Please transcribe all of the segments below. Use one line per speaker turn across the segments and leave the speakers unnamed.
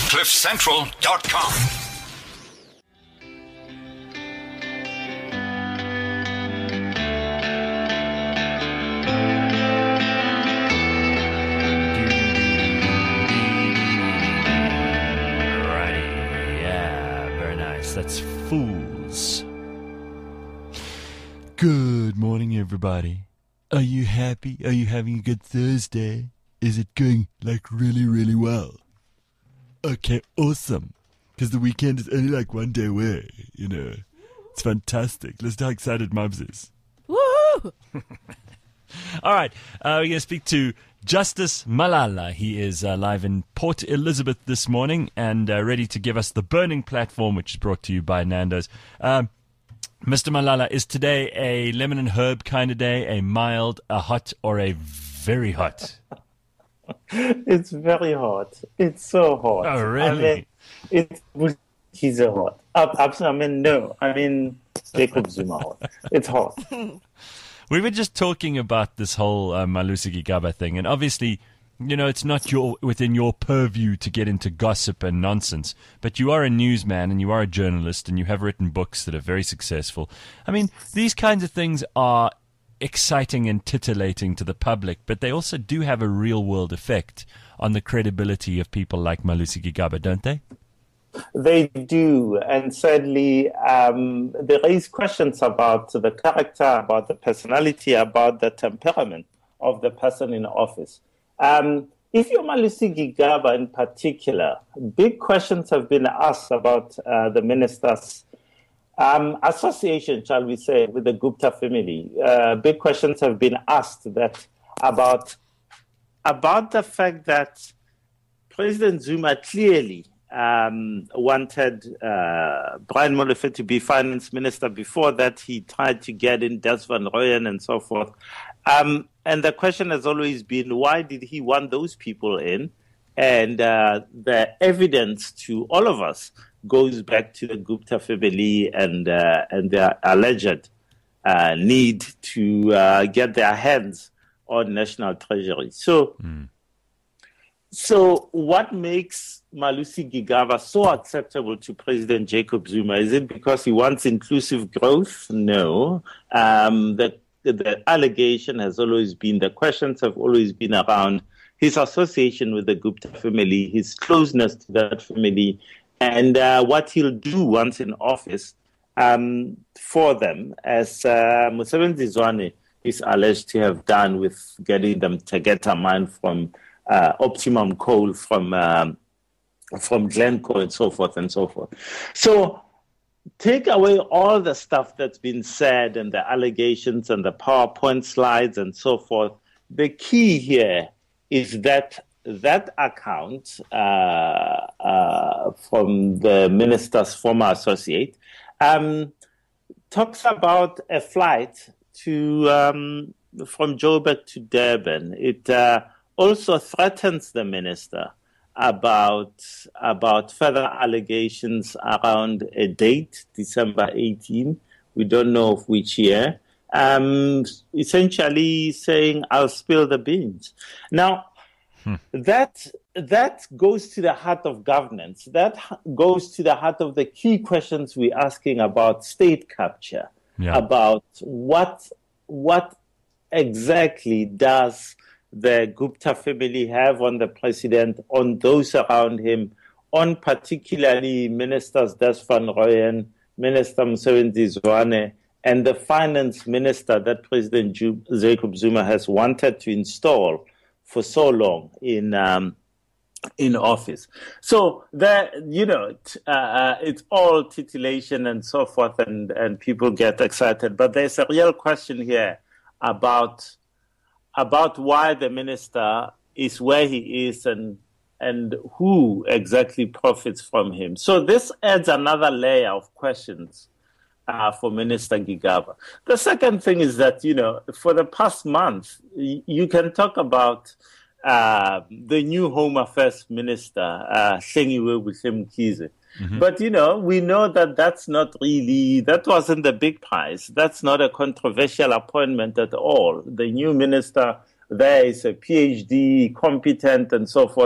CliffCentral.com.
That's Fools. Good morning, everybody. Are you happy? Are you having a good Thursday? Is it going like really, really well? Okay, awesome. Because the weekend is only like one day away, you know. It's fantastic. Listen to how excited Mubs is.
Woohoo!
All right, we're going to speak to Justice Malala. He is live in Port Elizabeth this morning and ready to give us the burning platform, which is brought to you by Nando's. Mr. Malala, is today a lemon and herb kind of day, a mild, a hot, or a very hot?
It's very hot. It's so hot.
Oh, really?
He's a hot. Jacob Zuma hot. It's hot.
We were just talking about this whole Malusi Gigaba thing, and obviously, you know, it's not within your purview to get into gossip and nonsense, but you are a newsman and you are a journalist and you have written books that are very successful. I mean, these kinds of things are exciting and titillating to the public, but they also do have a real-world effect on the credibility of people like Malusi Gigaba, don't they?
They do, and certainly they raise questions about the character, about the personality, about the temperament of the person in office. If you're Malusi Gigaba in particular, big questions have been asked about the minister's association, shall we say, with the Gupta family. Big questions have been asked about the fact that President Zuma clearly wanted Brian Molefe to be finance minister. Before that, he tried to get in Des Van Rooyen and so forth. And the question has always been, why did he want those people in? And the evidence to all of us goes back to the Gupta family and their alleged need to get their hands on national treasury. So what makes Malusi Gigaba so acceptable to President Jacob Zuma? Is it because he wants inclusive growth? No. The allegation has always been, the questions have always been around his association with the Gupta family, his closeness to that family, and what he'll do once in office for them, as Mosebenzi Zwane is alleged to have done with getting them Tegeta mine from Optimum Coal from Glencore and so forth and so forth. So take away all the stuff that's been said and the allegations and the PowerPoint slides and so forth. The key here is that account from the minister's former associate talks about a flight to from Joburg to Durban. It also threatens the minister about further allegations around a date, December 18. We don't know of which year. Essentially saying, I'll spill the beans. Now, that goes to the heart of governance. That goes to the heart of the key questions we're asking about state capture, about what exactly does the Gupta family have on the president, on those around him, on particularly Ministers Des Van Rooyen, Minister Mosebenzi Zwane, and the finance minister that President Jacob Zuma has wanted to install for so long in office. So it's all titillation and so forth, and people get excited. But there's a real question here about why the minister is where he is and who exactly profits from him. So this adds another layer of questions for Minister Gigaba. The second thing is that, for the past month, you can talk about the new Home Affairs Minister, Hlengiwe Buhle-Mkhize. Mm-hmm. But, we know that wasn't the big prize. That's not a controversial appointment at all. The new minister there is a PhD, competent and so forth.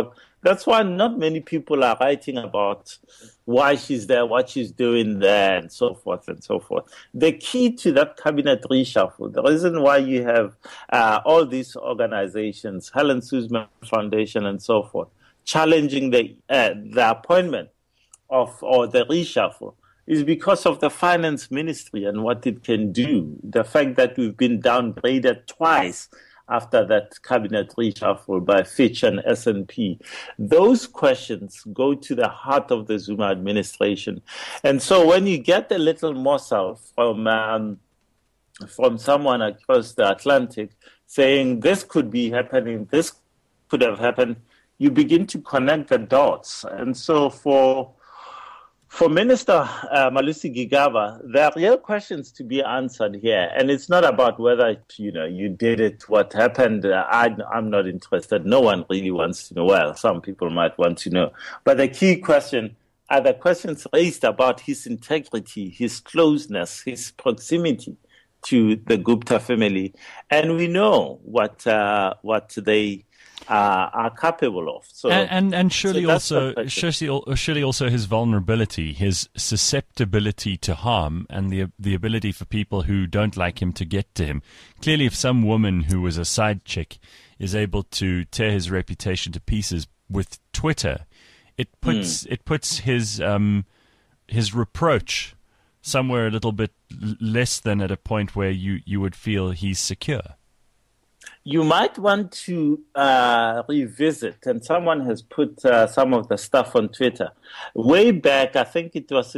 That's why not many people are writing about why she's there, what she's doing there, and so forth and so forth. The key to that cabinet reshuffle, the reason why you have all these organizations, Helen Suzman Foundation and so forth, challenging the appointment or the reshuffle, is because of the finance ministry and what it can do. The fact that we've been downgraded twice after that cabinet reshuffle by Fitch and S&P. Those questions go to the heart of the Zuma administration. And so when you get a little morsel from someone across the Atlantic saying this could be happening, this could have happened, you begin to connect the dots. And so for Minister Malusi Gigaba, there are real questions to be answered here. And it's not about whether, you did it, what happened. I'm not interested. No one really wants to know. Well, some people might want to know. But the key question are the questions raised about his integrity, his closeness, his proximity to the Gupta family. And we know what they are capable of. So,
and surely
so
surely also his vulnerability, his susceptibility to harm, and the ability for people who don't like him to get to him. Clearly, if some woman who was a side chick is able to tear his reputation to pieces with Twitter, it puts his reproach somewhere a little bit less than at a point where you would feel he's secure.
You might want to revisit, and someone has put some of the stuff on Twitter. Way back, I think it was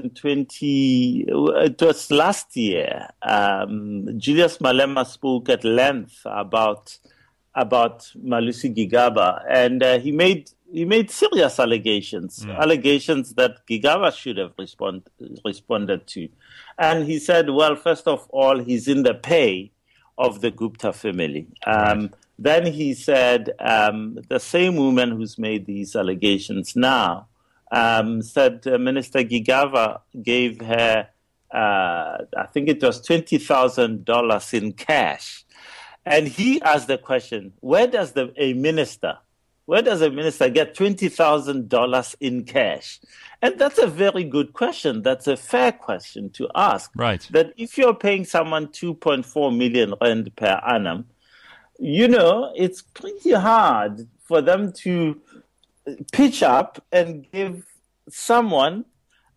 last year, Julius Malema spoke at length about Malusi Gigaba, and he made serious allegations that Gigaba should have responded to. And he said, well, first of all, he's in the pay of the Gupta family. Then he said the same woman who's made these allegations now said Minister Gigaba gave her, I think it was $20,000 in cash. And he asked the question, where does a minister get $20,000 in cash? And that's a very good question. That's a fair question to ask.
Right.
That if you're paying someone 2.4 million rand per annum, it's pretty hard for them to pitch up and give someone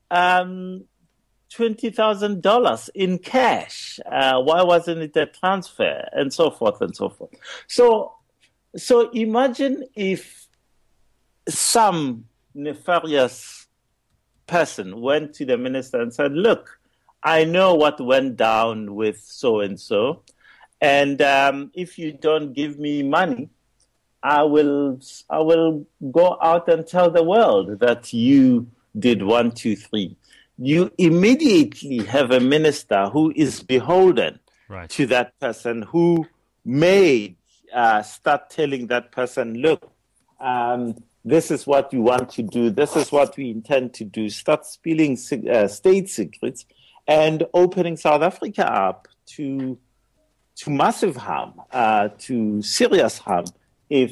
$20,000 in cash. Why wasn't it a transfer? And so forth and so forth. So imagine if some nefarious person went to the minister and said, look, I know what went down with so-and-so, and if you don't give me money, I will go out and tell the world that you did 1, 2, 3. You immediately have a minister who is beholden to that person, who may start telling that person, look, this is what we want to do, this is what we intend to do, start spilling state secrets and opening South Africa up to massive harm, to serious harm, if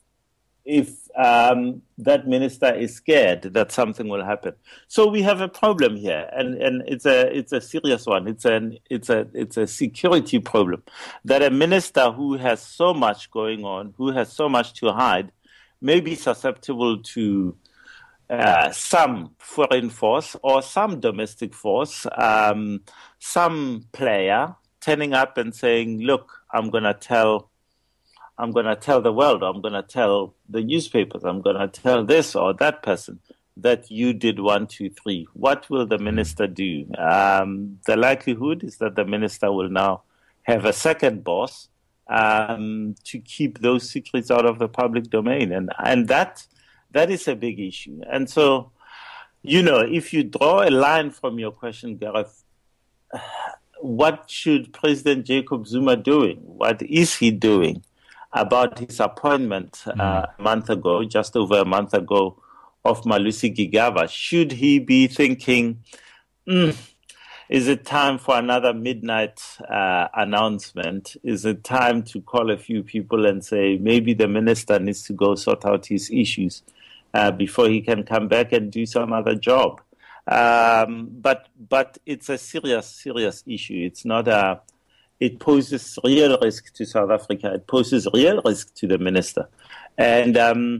that minister is scared that something will happen. So we have a problem here, and it's a serious one. It's a security problem, that a minister who has so much going on, who has so much to hide, may be susceptible to some foreign force or some domestic force, some player turning up and saying, look, I'm going to tell the world, I'm going to tell the newspapers, I'm going to tell this or that person that you did 1, 2, 3. What will the minister do? The likelihood is that the minister will now have a second boss to keep those secrets out of the public domain. And that is a big issue. And so, if you draw a line from your question, Gareth, what should President Jacob Zuma doing? What is he doing about his appointment a month ago, just over a month ago, of Malusi Gigaba? Should he be thinking, is it time for another midnight announcement? Is it time to call a few people and say, maybe the minister needs to go sort out his issues before he can come back and do some other job. But it's a serious issue. It's not a. It poses real risk to South Africa. It poses real risk to the minister, and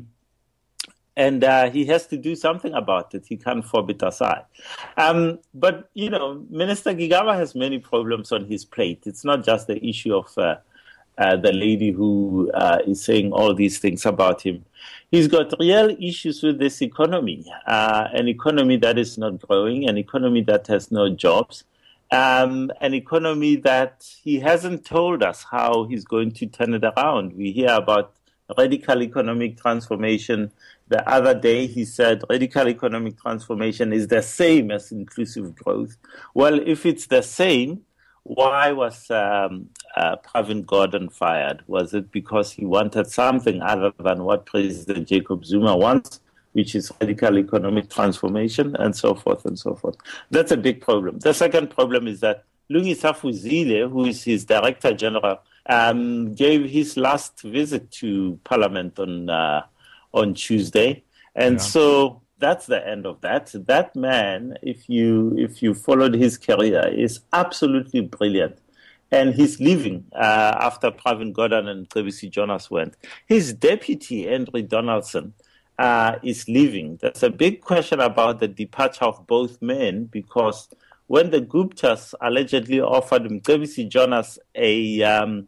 he has to do something about it. He can't fob it aside. But Minister Gigaba has many problems on his plate. It's not just the issue of the lady who is saying all these things about him. He's got real issues with this economy, an economy that is not growing, an economy that has no jobs, an economy that he hasn't told us how he's going to turn it around. We hear about radical economic transformation. The other day he said radical economic transformation is the same as inclusive growth. Well, if it's the same, why was Pravin Gordhan fired? Was it because he wanted something other than what President Jacob Zuma wants, which is radical economic transformation, and so forth and so forth? That's a big problem. The second problem is that Lungiso Fuzile, who is his Director General, gave his last visit to Parliament on Tuesday, and so that's the end of that. That man, if you followed his career, is absolutely brilliant. And he's leaving after Pravin Gordhan and Cebisi Jonas went. His deputy, Henry Donaldson, is leaving. There's a big question about the departure of both men, because when the Guptas allegedly offered Cebisi Jonas a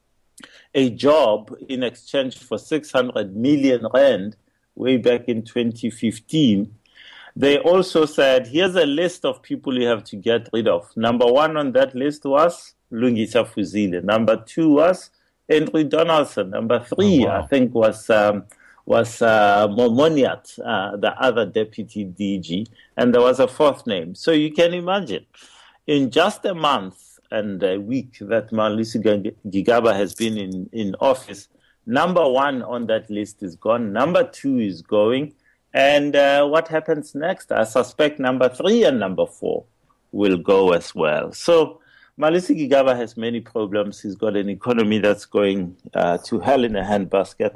job in exchange for 600 million rand way back in 2015, they also said, here's a list of people you have to get rid of. Number one on that list was Lungiso Fuzile. Number two was Henry Donaldson. Number three, I think, was Momoniat, the other deputy DG. And there was a fourth name. So you can imagine, in just a month and a week that Malusi Gigaba has been in office, number one on that list is gone. Number two is going. And what happens next? I suspect number three and number four will go as well. So Malusi Gigaba has many problems. He's got an economy that's going to hell in a handbasket.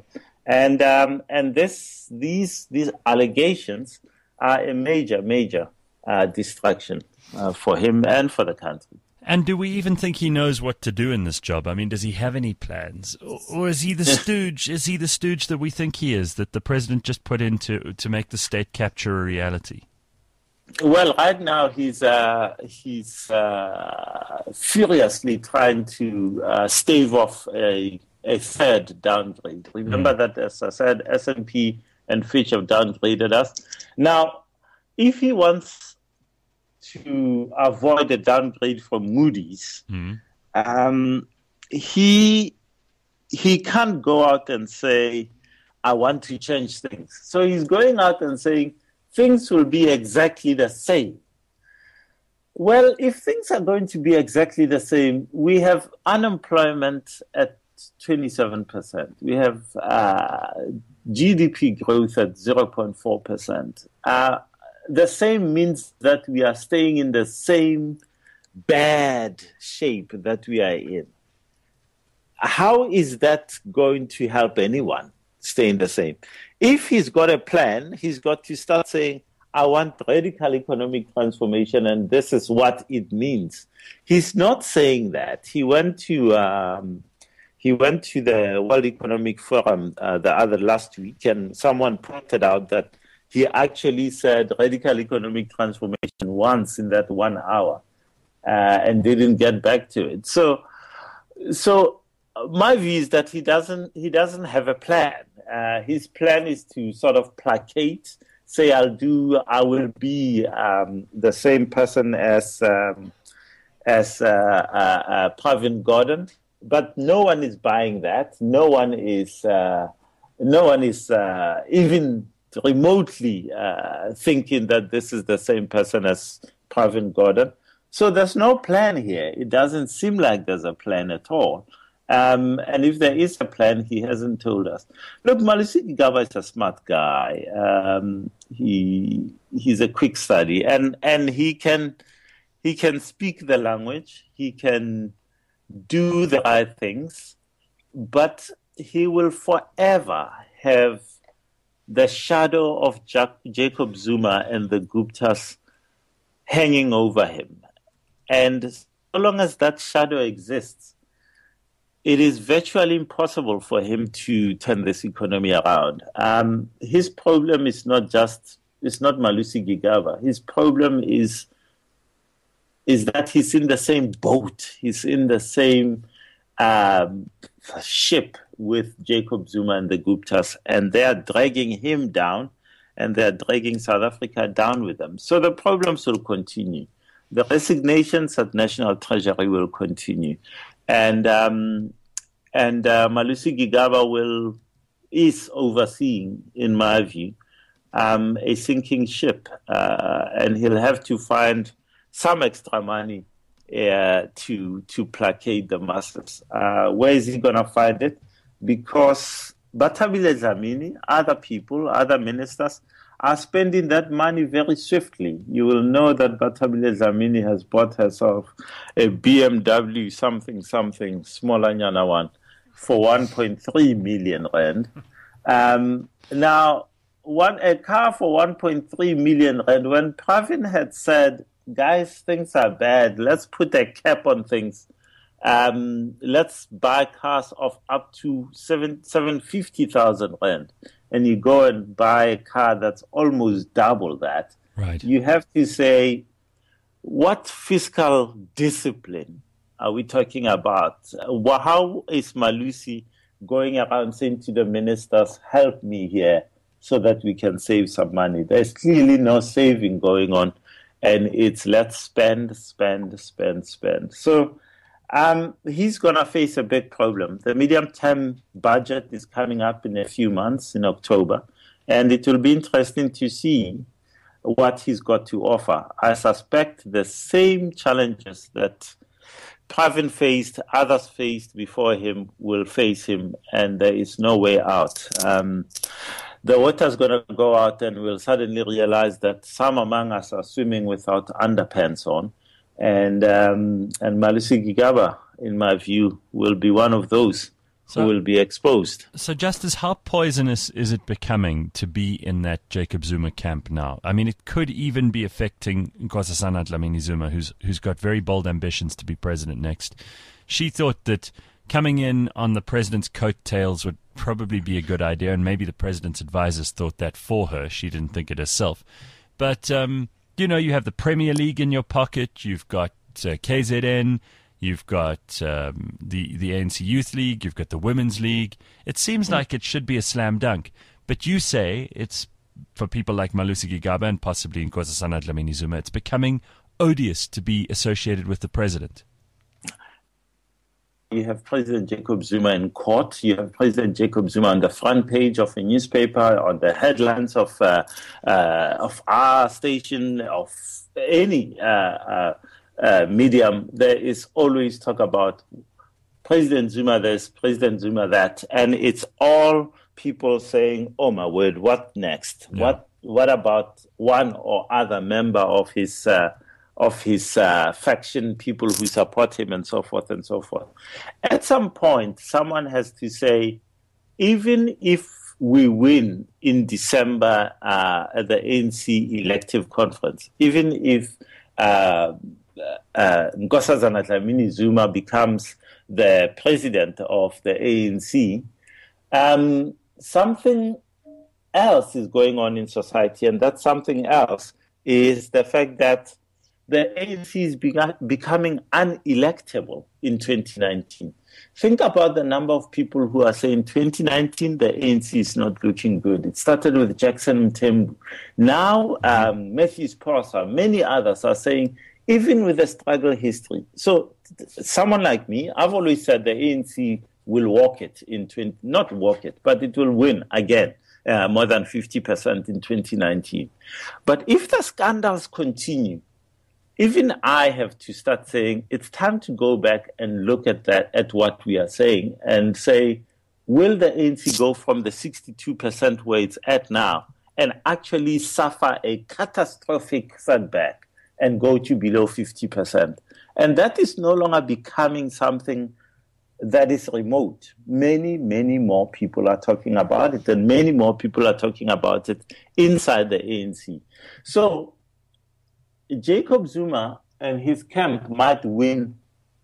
And these allegations are a major distraction for him and for the country.
And do we even think he knows what to do in this job? I mean, does he have any plans? Or is he the stooge? Is he the stooge that we think he is, that the president just put in to make the state capture a reality?
Well, right now he's furiously trying to stave off a third downgrade. Remember that, as I said, S&P and Fitch have downgraded us. Now, if he wants to avoid a downgrade from Moody's, he can't go out and say, I want to change things. So he's going out and saying, things will be exactly the same. Well, if things are going to be exactly the same, we have unemployment at 27%. We have GDP growth at 0.4%. The same means that we are staying in the same bad shape that we are in. How is that going to help anyone stay in the same? If he's got a plan, he's got to start saying, I want radical economic transformation, and this is what it means. He's not saying that. He went to the World Economic Forum last week, and someone pointed out that he actually said radical economic transformation once in that 1 hour and didn't get back to it. So my view is that he doesn't have a plan. His plan is to sort of placate, say I will be the same person as Pravin Gordhan, but no one is buying that. No one is even remotely thinking that this is the same person as Pravin Gordhan. So there's no plan here. It doesn't seem like there's a plan at all. And if there is a plan, he hasn't told us. Look, Malusi Gigaba is a smart guy. He's a quick study, and he can speak the language. He can do the right things, but he will forever have the shadow of Jacob Zuma and the Guptas hanging over him. And so long as that shadow exists, it is virtually impossible for him to turn this economy around. His problem is not Malusi Gigaba. His problem is that he's in the same boat. He's in the same ship with Jacob Zuma and the Guptas, and they are dragging him down, and they are dragging South Africa down with them. So the problems will continue. The resignations at National Treasury will continue. And Malusi Gigaba is overseeing, in my view, a sinking ship, and he'll have to find some extra money to placate the masses. Where is he going to find it? Because Bathabile Dlamini, other people, other ministers are spending that money very swiftly. You will know that Bathabile Dlamini has bought herself a BMW something, smaller than one, for 1.3 million rand. Now, a car for 1.3 million rand, when Pravin had said, guys, things are bad, let's put a cap on things. Let's buy cars of up to 750,000 rand. And you go and buy a car that's almost double that.
Right.
You have to say, what fiscal discipline are we talking about? How is Malusi going around saying to the ministers, help me here so that we can save some money? There's clearly no saving going on. And it's let's spend. So he's going to face a big problem. The medium-term budget is coming up in a few months, in October, and it will be interesting to see what he's got to offer. I suspect the same challenges that Pravin faced, others faced before him, will face him, and there is no way out. The water's going to go out, and we'll suddenly realize that some among us are swimming without underpants on. And Malusi Gigaba, in my view, will be one of those who will be exposed.
So, Justice, how poisonous is it becoming to be in that Jacob Zuma camp now? I mean, it could even be affecting Nkosazana Dlamini Zuma, who's got very bold ambitions to be president next. She thought that coming in on the president's coattails would probably be a good idea, and maybe the president's advisors thought that for her. She didn't think it herself. But you have the Premier League in your pocket, you've got KZN, you've got the ANC Youth League, you've got the Women's League. It seems like it should be a slam dunk. But you say it's, for people like Malusi Gigaba and possibly Nkosazana Dlamini Zuma, it's becoming odious to be associated with the president.
You have President Jacob Zuma in court. You have President Jacob Zuma on the front page of a newspaper, on the headlines of our station, of any medium. There is always talk about President Zuma this, President Zuma that, and it's all people saying, "Oh my word, what next? Yeah. What about one or other member of his faction, people who support him, and so forth and so forth." At some point, someone has to say, even if we win in December at the ANC elective conference, even if Nkosazana Dlamini Zuma becomes the president of the ANC, something else is going on in society, and that something else is the fact that the ANC is becoming unelectable in 2019. Think about the number of people who are saying 2019, the ANC is not looking good. It started with Jackson Mthembu. Now, Matthews Prosa, many others are saying, even with the struggle history. So someone like me, I've always said the ANC will walk it not walk it, but it will win again, more than 50% in 2019. But if the scandals continue, even I have to start saying it's time to go back and look at what we are saying and say, will the ANC go from the 62% where it's at now and actually suffer a catastrophic setback and go to below 50%? And that is no longer becoming something that is remote. Many, many more people are talking about it, and many more people are talking about it inside the ANC. So Jacob Zuma and his camp might win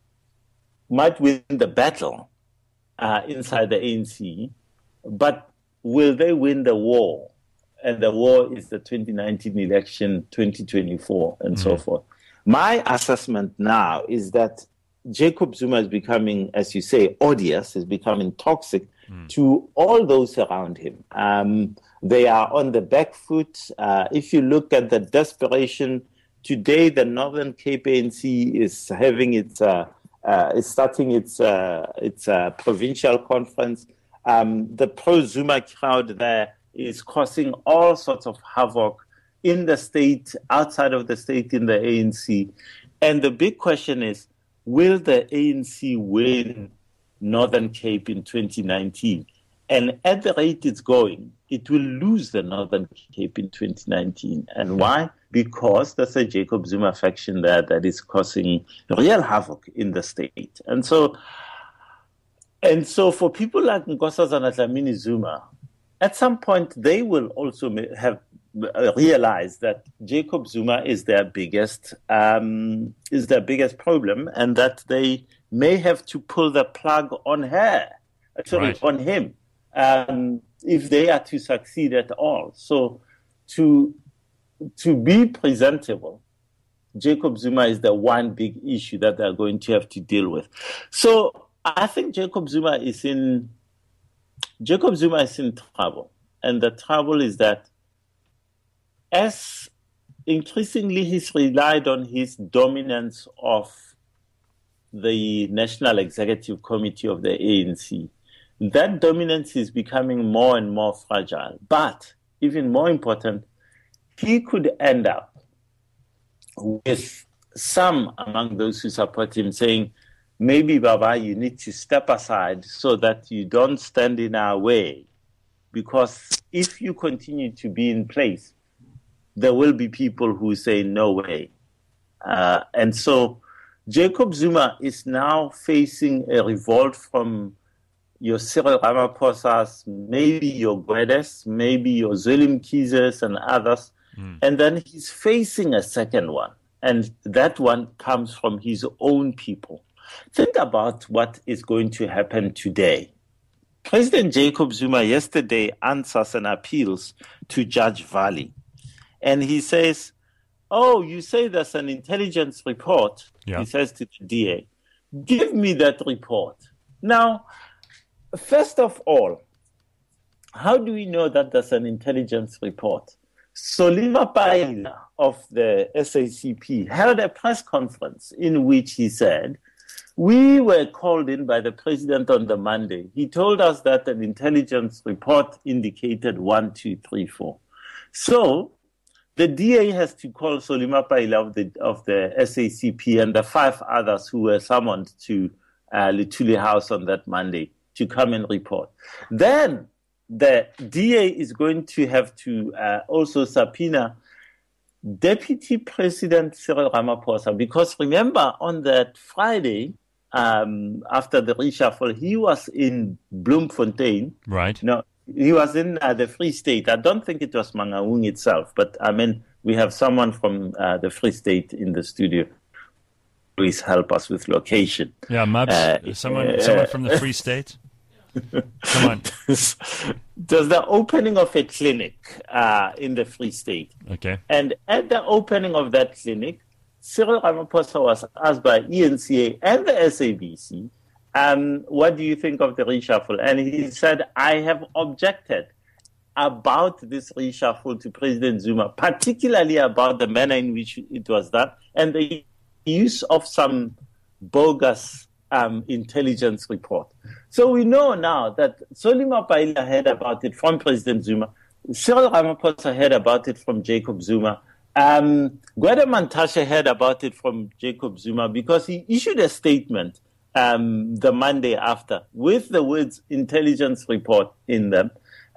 the battle inside the ANC, but will they win the war? And the war is the 2019 election, 2024, and so forth. My assessment now is that Jacob Zuma is becoming, as you say, odious, is becoming toxic to all those around him. They are on the back foot. If you look at the desperation, today the Northern Cape ANC is having is starting its provincial conference. The pro-Zuma crowd there is causing all sorts of havoc in the state, outside of the state, in the ANC. And the big question is, will the ANC win Northern Cape in 2019? And at the rate it's going, it will lose the Northern Cape in 2019. And why? Because there's a Jacob Zuma faction there that is causing real havoc in the state. And so for people like Nkosazana Dlamini Zuma, at some point they will also have realized that Jacob Zuma is their biggest problem, and that they may have to pull the plug on on him, if they are to succeed at all. So to be presentable, Jacob Zuma is the one big issue that they're going to have to deal with. So I think Jacob Zuma is in trouble. And the trouble is that as increasingly he's relied on his dominance of the National Executive Committee of the ANC, that dominance is becoming more and more fragile. But even more important, he could end up with some among those who support him saying, maybe, Baba, you need to step aside so that you don't stand in our way. Because if you continue to be in place, there will be people who say, no way. And so Jacob Zuma is now facing a revolt from your Cyril Ramaphosa's, maybe your Guedes, maybe your Zweli Mkhize's and others. And then he's facing a second one. And that one comes from his own people. Think about what is going to happen today. President Jacob Zuma yesterday answers and appeals to Judge Vali. And he says, oh, you say there's an intelligence report, he says to the DA. Give me that report. Now, first of all, how do we know that there's an intelligence report? Solima Paila of the SACP held a press conference in which he said, we were called in by the president on the Monday. He told us that an intelligence report indicated 1, 2, 3, 4. So the DA has to call Solima Paila of the SACP and the 5 others who were summoned to Luthuli House on that Monday to come and report. Then the DA is going to have to also subpoena Deputy President Cyril Ramaphosa, because remember, on that Friday, after the reshuffle, he was in Bloemfontein.
Right.
No, he was in the Free State. I don't think it was Mangaung itself, but I mean, we have someone from the Free State in the studio. Please help us with location.
Yeah, Mabs, someone from the Free State. Come on.
There's the opening of a clinic in the Free State.
Okay.
And at the opening of that clinic, Cyril Ramaphosa was asked by ENCA and the SABC, what do you think of the reshuffle? And he said, I have objected about this reshuffle to President Zuma, particularly about the manner in which it was done and the use of some bogus intelligence report. So we know now that Solima Paila heard about it from President Zuma. Cyril Ramaphosa heard about it from Jacob Zuma. Gwede Mantashe heard about it from Jacob Zuma because he issued a statement the Monday after with the words intelligence report in them.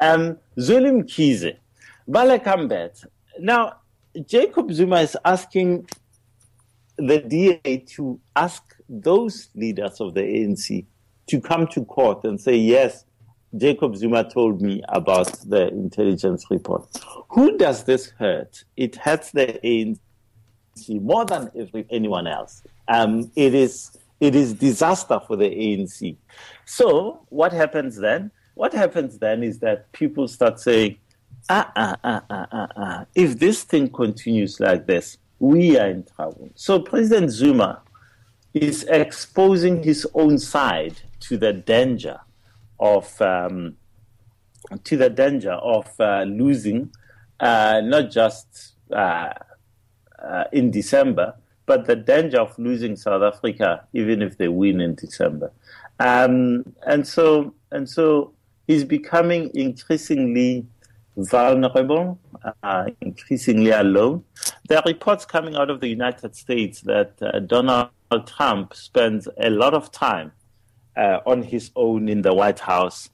Zweli Mkhize, Balekambet. Now, Jacob Zuma is asking the DA to ask those leaders of the ANC to come to court and say, yes, Jacob Zuma told me about the intelligence report. Who does this hurt? It hurts the ANC more than anyone else. It is disaster for the ANC. So what happens then? What happens then is that people start saying, if this thing continues like this, we are in trouble. So President Zuma is exposing his own side to the danger of losing, not just in December, but the danger of losing South Africa, even if they win in December. And so he's becoming increasingly vulnerable, increasingly alone. There are reports coming out of the United States that Donald Trump spends a lot of time on his own in the White House,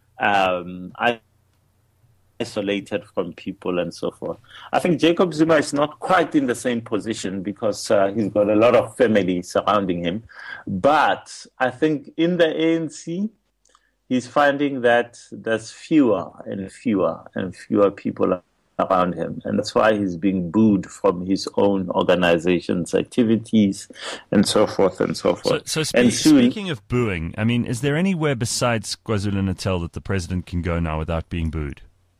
isolated from people and so forth. I think Jacob Zuma is not quite in the same position because he's got a lot of family surrounding him. But I think in the ANC, he's finding that there's fewer and fewer people around him. And that's why he's being booed from his own organization's activities and so forth and so forth.
So speaking of booing, I mean, is there anywhere besides KwaZulu-Natal that the president can go now without being booed?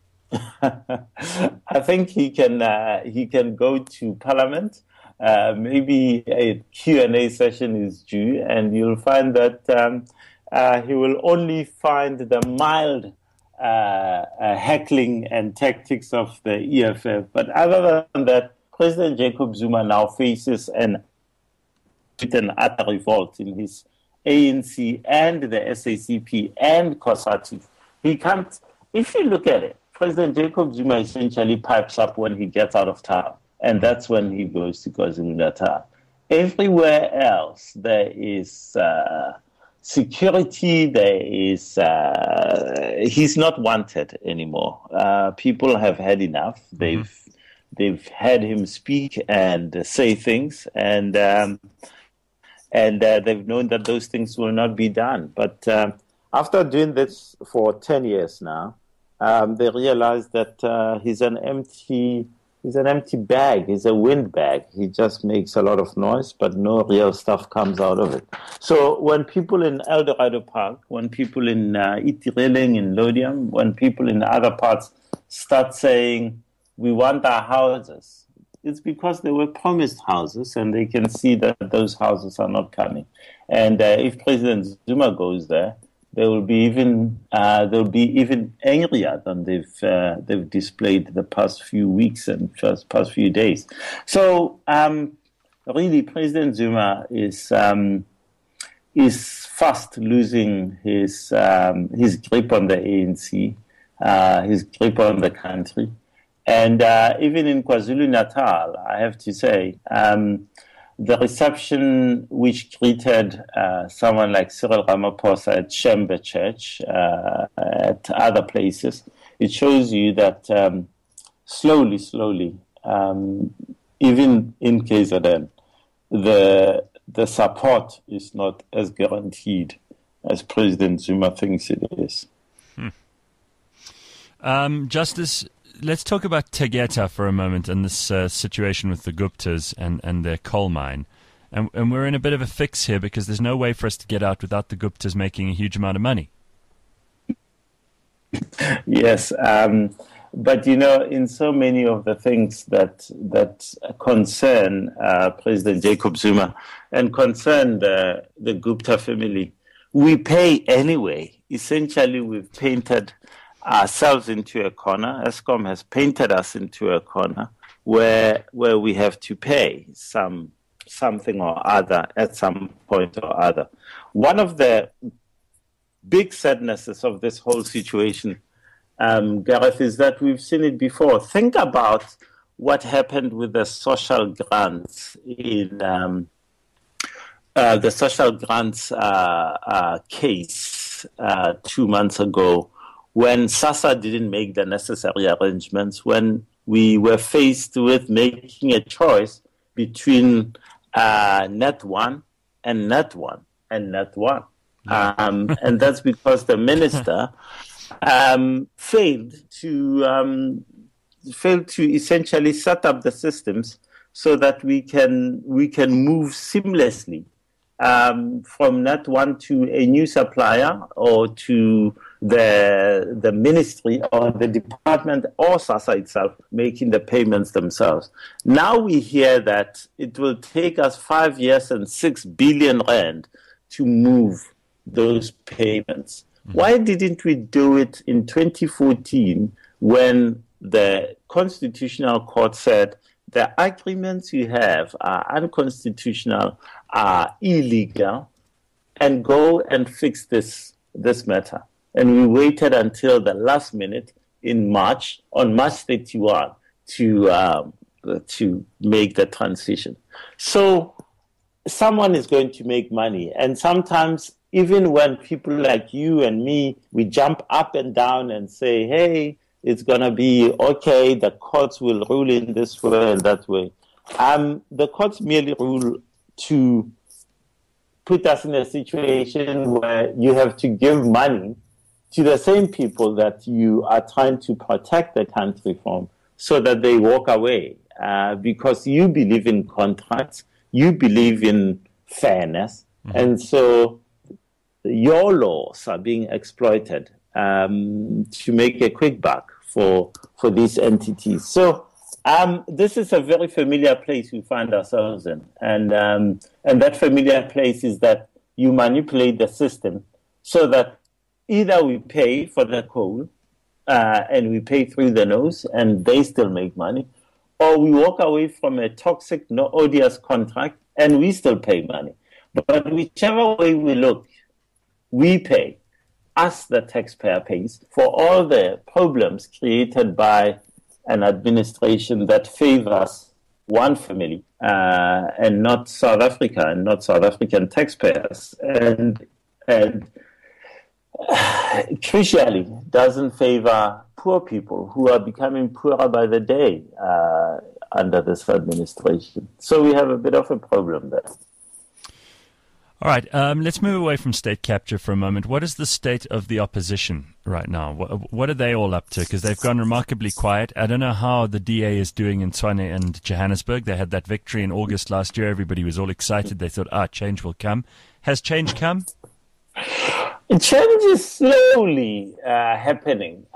I think he can go to Parliament. Maybe a Q&A session is due, and you'll find that he will only find the mild heckling and tactics of the EFF. But other than that, President Jacob Zuma now faces an utter revolt in his ANC and the SACP and COSATU. He can't, if you look at it, President Jacob Zuma essentially pipes up when he gets out of town, and that's when he goes to KwaZulu-Natal. Everywhere else, there is security, there is, he's not wanted anymore. People have had enough. They've had him speak and say things, and they've known that those things will not be done. But after doing this for 10 years now, they realize that he's an empty bag. He's a windbag. He just makes a lot of noise, but no real stuff comes out of it. So when people in Eldorado Park, when people in Itireleng, in Lodium, when people in other parts start saying, we want our houses, it's because they were promised houses, and they can see that those houses are not coming. And if President Zuma goes there, they'll be even angrier than they've displayed the past few weeks and past few days. So really, President Zuma is fast losing his grip on the ANC, his grip on the country, and even in KwaZulu-Natal, I have to say. The reception which greeted someone like Cyril Ramaphosa at Shembe Church, at other places, it shows you that slowly, even in KZN, the support is not as guaranteed as President Zuma thinks it is.
Justice, let's talk about Tegeta for a moment and this situation with the Guptas and their coal mine. And we're in a bit of a fix here because there's no way for us to get out without the Guptas making a huge amount of money.
Yes, but in so many of the things that concern President Jacob Zuma and concern the Gupta family, we pay anyway. Essentially, we've painted ourselves into a corner. Eskom has painted us into a corner where we have to pay something or other at some point or other. One of the big sadnesses of this whole situation, Gareth, is that we've seen it before. Think about what happened with the social grants in the social grants case 2 months ago, when SASSA didn't make the necessary arrangements, when we were faced with making a choice between Net 1 and Net 1 and Net 1. And that's because the minister failed to essentially set up the systems so that we can move seamlessly from Net One to a new supplier or to the ministry or the department or SASSA itself making the payments themselves. Now we hear that it will take us 5 years and 6 billion rand to move those payments. Mm-hmm. Why didn't we do it in 2014 when the Constitutional Court said the agreements you have are unconstitutional, are illegal, and go and fix this matter? And we waited until the last minute on March 31, to make the transition. So someone is going to make money. And sometimes, even when people like you and me, we jump up and down and say, hey, it's going to be okay, the courts will rule in this way and that way. The courts merely rule to put us in a situation where you have to give money to the same people that you are trying to protect the country from so that they walk away. Because you believe in contracts, you believe in fairness, and so your laws are being exploited to make a quick buck for these entities. So this is a very familiar place we find ourselves in, and that familiar place is that you manipulate the system so that either we pay for the coal and we pay through the nose and they still make money, or we walk away from a toxic, odious contract and we still pay money. But whichever way we look, we pay. Us, the taxpayer, pays for all the problems created by an administration that favors one family and not South Africa and not South African taxpayers. And crucially, doesn't favor poor people who are becoming poorer by the day under this administration. So we have a bit of a problem there.
All right, let's move away from state capture for a moment. What is the state of the opposition right now? What are they all up to? Because they've gone remarkably quiet. I don't know how the DA is doing in Tshwane and Johannesburg. They had that victory in August last year. Everybody was all excited. They thought, change will come. Has change come?
Change is slowly happening.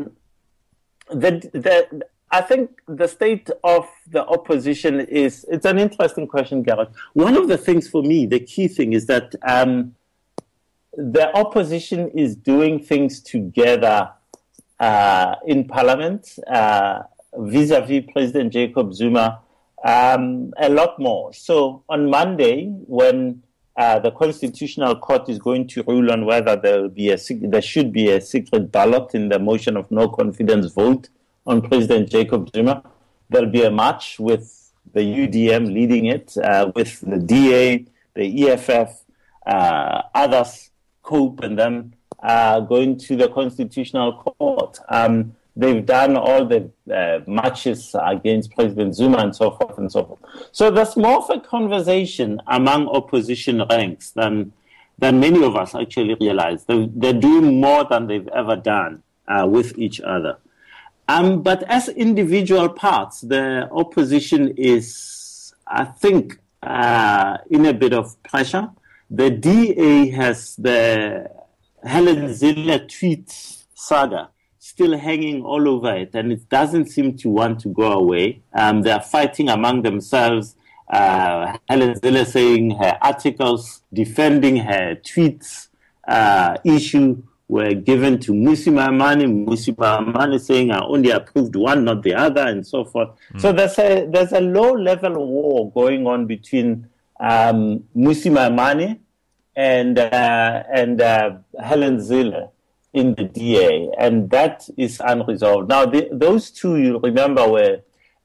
I think the state of the opposition it's an interesting question, Gareth. One of the things for me, the key thing is that the opposition is doing things together in Parliament vis-a-vis President Jacob Zuma a lot more. So on Monday, when the Constitutional Court is going to rule on whether there should be a secret ballot in the motion of no confidence vote on President Jacob Zuma, there'll be a march with the UDM leading it, with the DA, the EFF, others, COPE, and them going to the Constitutional Court. They've done all the marches against President Zuma and so forth and so forth. So there's more of a conversation among opposition ranks than many of us actually realize. They're doing more than they've ever done with each other. But as individual parts, the opposition is, I think, in a bit of pressure. The DA has the Helen Zille tweet saga still hanging all over it, and it doesn't seem to want to go away. They are fighting among themselves. Helen Zille saying her articles defending her tweets issue were given to Mmusi Maimane saying I only approved one, not the other, and so forth. So there's a low-level war going on between Mmusi Maimane and Helen Zille in the DA, and that is unresolved. Now, those two, you remember, were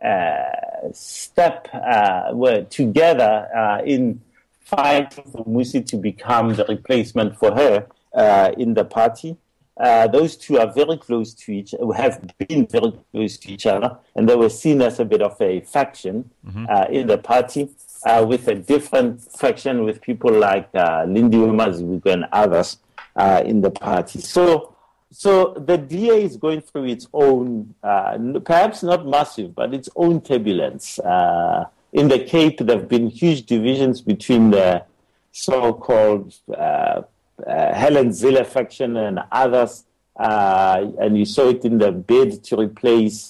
together in fighting for Mmusi to become the replacement for her in the party. Those two are very close to have been very close to each other, and they were seen as a bit of a faction in the party. with a different faction with people like Lindiwe Mazibuko and others in the party. So the DA is going through its own, perhaps not massive, but its own turbulence. In the Cape, there have been huge divisions between the so-called Helen Zille faction and others, and you saw it in the bid to replace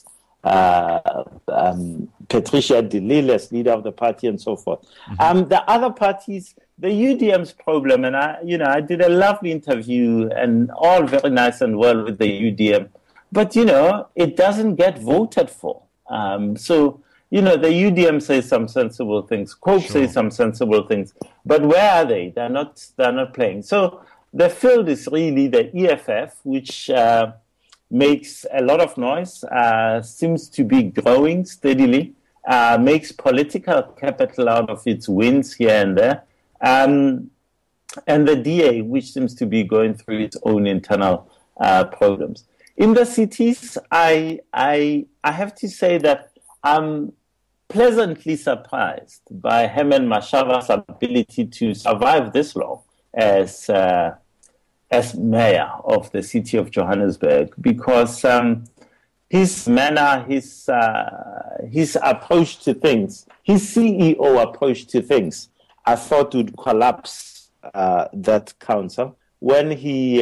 Patricia de Lille as leader of the party and so forth. Mm-hmm. The other parties, the UDM's problem, and I did a lovely interview and all very nice and well with the UDM, but it doesn't get voted for. The UDM says some sensible things, COPE says some sensible things, but where are they? They're not playing. So the field is really the EFF, which makes a lot of noise, seems to be growing steadily, makes political capital out of its wins here and there, and the DA, which seems to be going through its own internal problems. In the cities, I have to say that I'm pleasantly surprised by Herman Mashava's ability to survive this long as mayor of the city of Johannesburg, because his manner, his approach to things, his CEO approach to things, I thought would collapse that council when he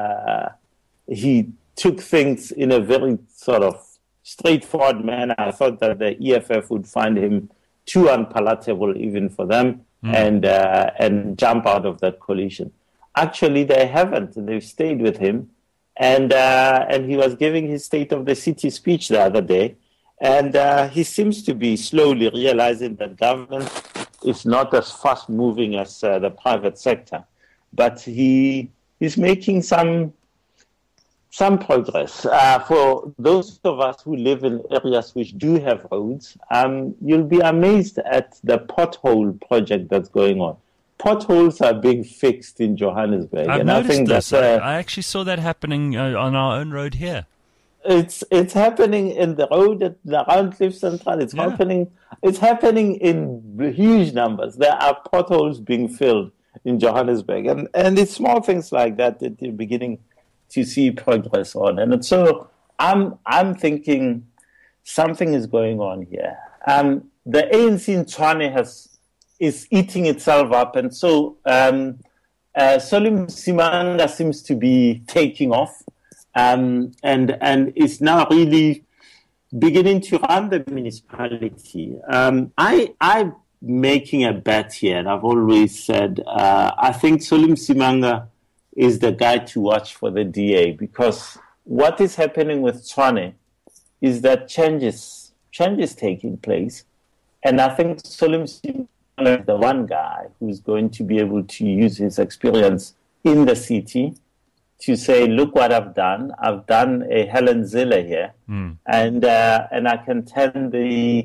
took things in a very sort of straightforward manner. I thought that the EFF would find him too unpalatable even for them and jump out of that coalition. Actually, they haven't. They've stayed with him. And he was giving his State of the City speech the other day. And he seems to be slowly realizing that government is not as fast-moving as the private sector. But he's making some progress. For those of us who live in areas which do have roads, you'll be amazed at the pothole project that's going on. Potholes are being fixed in Johannesburg.
I've noticed this. I actually saw that happening on our own road here.
It's happening in the road at the Roundcliffe Central. It's happening in huge numbers. There are potholes being filled in Johannesburg, and it's small things like that you're beginning to see progress on. And so I'm thinking something is going on here. The ANC in Tshwane is eating itself up, and so Solly Msimanga seems to be taking off, and is now really beginning to run the municipality. I'm making a bet here, and I've always said I think Solly Msimanga is the guy to watch for the DA, because what is happening with Tshwane is that change is taking place, and I think Solly Msimanga is the one guy who's going to be able to use his experience in the city to say, look what I've done. I've done a Helen Zille here, and I can turn the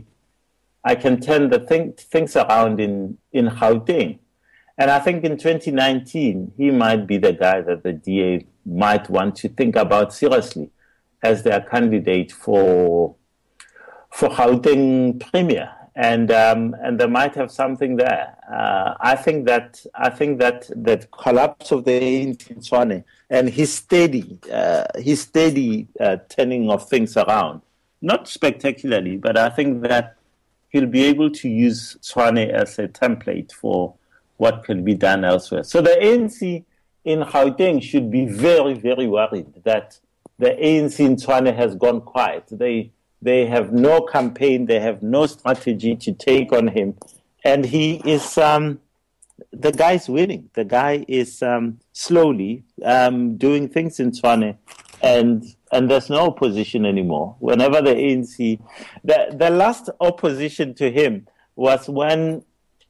things around in Gauteng. And I think in 2019, he might be the guy that the DA might want to think about seriously as their candidate for Gauteng Premier. And they might have something there. I think that the collapse of the ANC in Tshwane and his steady turning of things around, not spectacularly, but I think that he'll be able to use Tshwane as a template for what can be done elsewhere. So the ANC in Gauteng should be very, very worried that the ANC in Tshwane has gone quiet. They have no campaign, they have no strategy to take on him. And he is, the guy's winning. The guy is slowly doing things in Tshwane, and there's no opposition anymore. Whenever the ANC, the last opposition to him was when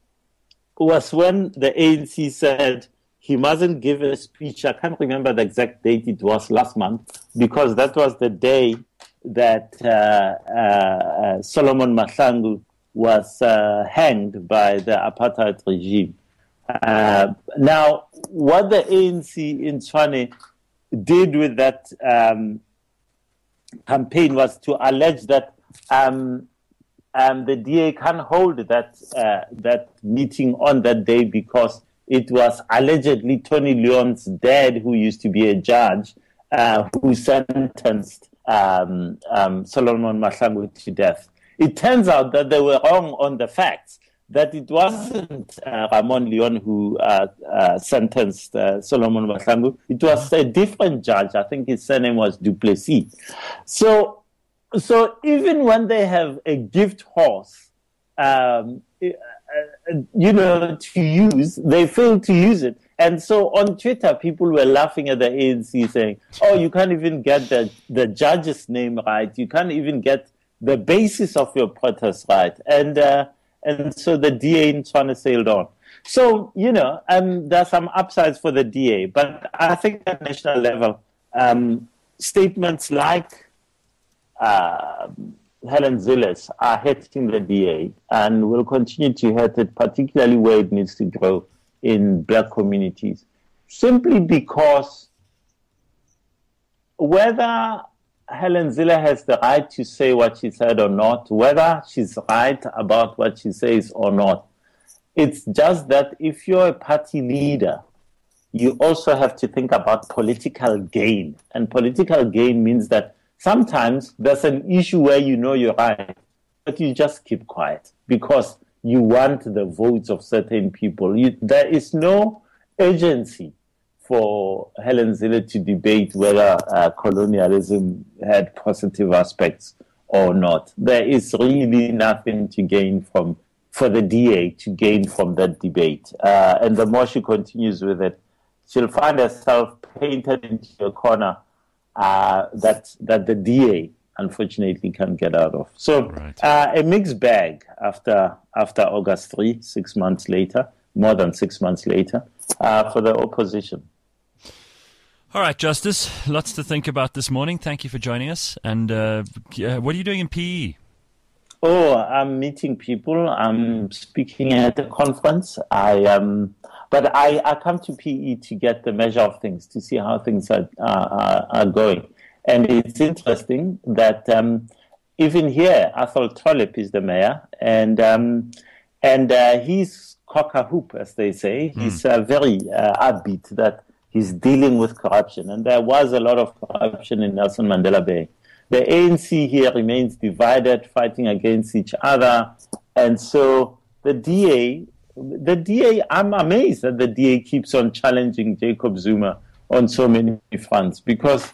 the ANC said he mustn't give a speech. I can't remember the exact date. It was last month, because that was the day that Solomon Mahlangu was hanged by the apartheid regime. Now, what the ANC in Tshwane did with that campaign was to allege that the DA can't hold that meeting on that day because it was allegedly Tony Leon's dad, who used to be a judge, who sentenced Solomon Mahlangu to death. It turns out that they were wrong on the facts, that it wasn't Ramon Leon who sentenced Solomon Mahlangu. It was a different judge. I think his surname was Duplessis. So even when they have a gift horse, to use, they fail to use it. And so on Twitter, people were laughing at the ANC saying, oh, you can't even get the judge's name right. You can't even get the basis of your protest right. And so the DA in Tswana sailed on. So, there are some upsides for the DA. But I think at national level, statements like Helen Zille's are hurting the DA and will continue to hurt it, particularly where it needs to grow in black communities, simply because whether Helen Zille has the right to say what she said or not, whether she's right about what she says or not, it's just that if you're a party leader, you also have to think about political gain. And political gain means that sometimes there's an issue where you know you're right, but you just keep quiet because you want the votes of certain people. There is no urgency for Helen Zille to debate whether colonialism had positive aspects or not. There is really nothing to gain for the DA to gain from that debate. And the more she continues with it, she'll find herself painted into a corner that the DA unfortunately can't get out of. So a mixed bag after August 3, 6 months later, more than 6 months later, for the opposition.
All right, Justice, lots to think about this morning. Thank you for joining us. And what are you doing in PE?
Oh, I'm meeting people. I'm speaking at a conference. But I come to PE to get the measure of things, to see how things are going. And it's interesting that even here, Athol Trollip is the mayor, and he's cock-a-hoop, as they say. He's very upbeat that he's dealing with corruption. And there was a lot of corruption in Nelson Mandela Bay. The ANC here remains divided, fighting against each other. And so the DA, I'm amazed that the DA keeps on challenging Jacob Zuma on so many fronts because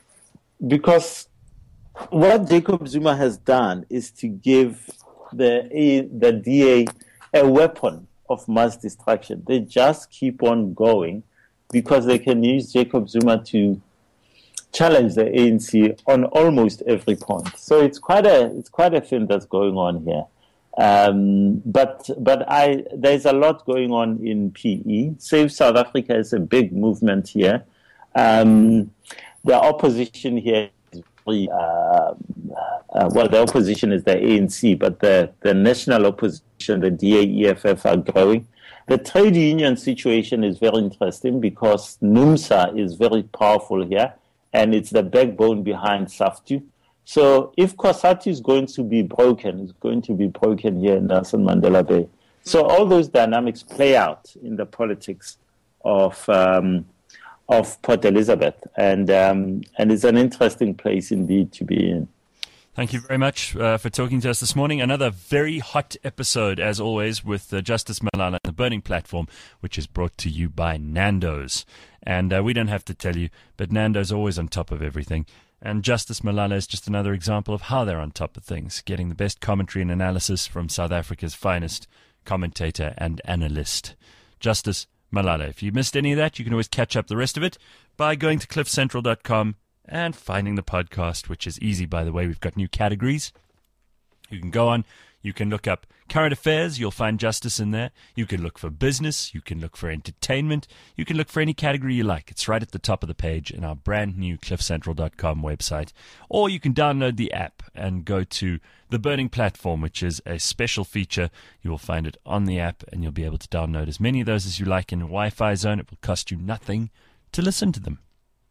what Jacob Zuma has done is to give the DA a weapon of mass destruction. They just keep on going because they can use Jacob Zuma to challenge the ANC on almost every point. So it's quite a thing that's going on here. But there's a lot going on in PE. Save South Africa is a big movement here. The opposition here is very, the opposition is the ANC, but the national opposition, the DA, EFF, are growing. The trade union situation is very interesting because NUMSA is very powerful here, and it's the backbone behind SAFTU. So if COSATU is going to be broken, it's going to be broken here in Nelson Mandela Bay. So all those dynamics play out in the politics of Port Elizabeth, and it's an interesting place indeed to be in.
Thank you very much for talking to us this morning. Another very hot episode, as always, with Justice Malala and the Burning Platform, which is brought to you by Nando's. And we don't have to tell you, but Nando's always on top of everything. And Justice Malala is just another example of how they're on top of things, getting the best commentary and analysis from South Africa's finest commentator and analyst. Justice Malala. If you missed any of that, you can always catch up the rest of it by going to cliffcentral.com and finding the podcast, which is easy, by the way. We've got new categories. You can go on. You can look up current affairs. You'll find Justice in there. You can look for business. You can look for entertainment. You can look for any category you like. It's right at the top of the page in our brand new cliffcentral.com website. Or you can download the app and go to the Burning Platform, which is a special feature. You will find it on the app, and you'll be able to download as many of those as you like in a Wi-Fi zone. It will cost you nothing to listen to them.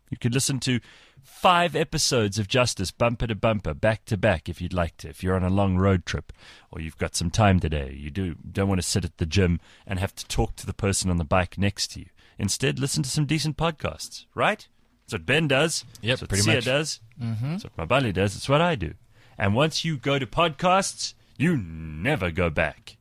You could listen to 5 episodes of Justice bumper to bumper, back to back, if you'd like to. If you're on a long road trip, or you've got some time today, you don't want to sit at the gym and have to talk to the person on the bike next to you. Instead, listen to some decent podcasts, right? That's what Ben does.
Yep,
That's what
pretty
Sia
much.
does. That's what Mabali does. It's what I do. And once you go to podcasts, you never go back.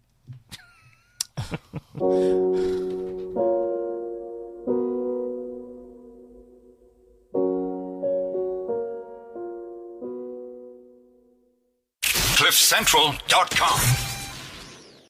CliffCentral.com